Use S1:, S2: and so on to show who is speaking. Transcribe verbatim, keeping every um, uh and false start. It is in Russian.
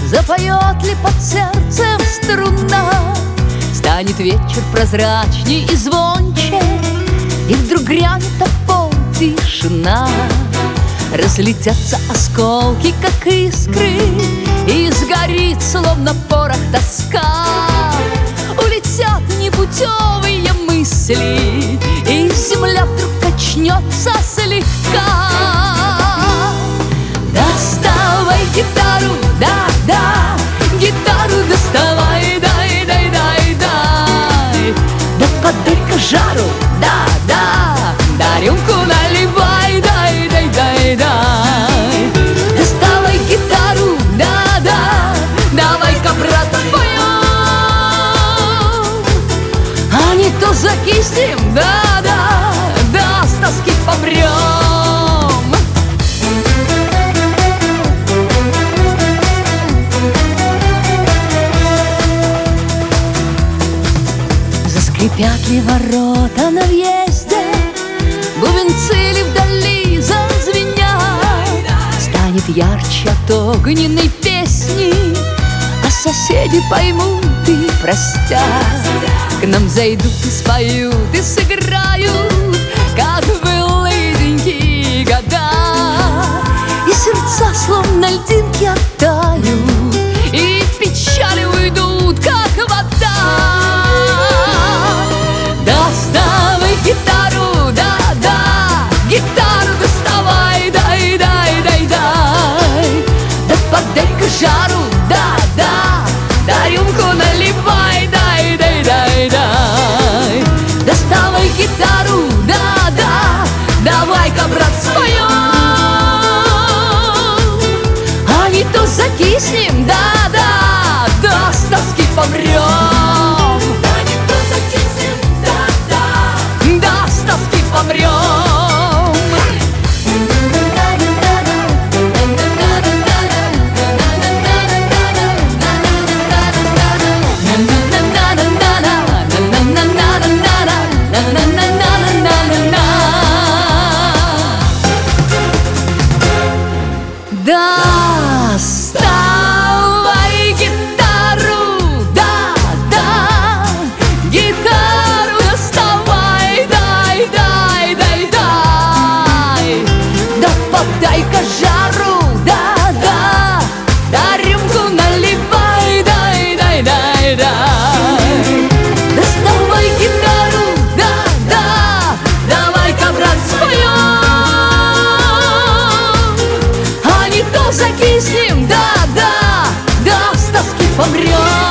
S1: запоет ли под сердцем струна. Станет вечер прозрачней и звонче, и вдруг грянет о пол тишина. Разлетятся осколки, как искры, и сгорит, словно порох, тоска. Улетят непутевые мысли, и земля вдруг качнется слегка. Доставай гитару, да-да, гитару доставай, дай, дай, дай, дай. Да подай-ка жару, да-да, да рюмку наливай, дай, дай, дай, дай. Доставай гитару, да-да, давай-ка, брат, споем, а не то закиснем, да-да, да с тоски помрем. Заскрипят ли ворота на въезде, бубенцы ли вдали зазвенят, станет ярче от огненной песни, а соседи поймут и простят. К нам зайдут и споют, и сыграют, как в былые года, и сердца словно льдинки оттают, и в печали уйдут, как вода. Доставай гитару, да-да, гитару доставай, дай, дай, дай, дай. Да подай-ка жару, да-да, да рюмку наливай, дай, дай, дай, дай. Доставай гитару, да-да, давай-ка, брат, споем, а не то закиснем, да-да, да с тоски помрем. Помрем. Доставай гитару, да-да, гитару доставай, дай, дай, дай, дай. Да подай-ка жару, да-да, да рюмку наливай, дай, дай, дай, дай. Доставай гитару, да-да, давай-ка, брат, споем, а не то закиснем, да-да, да с тоски помрем.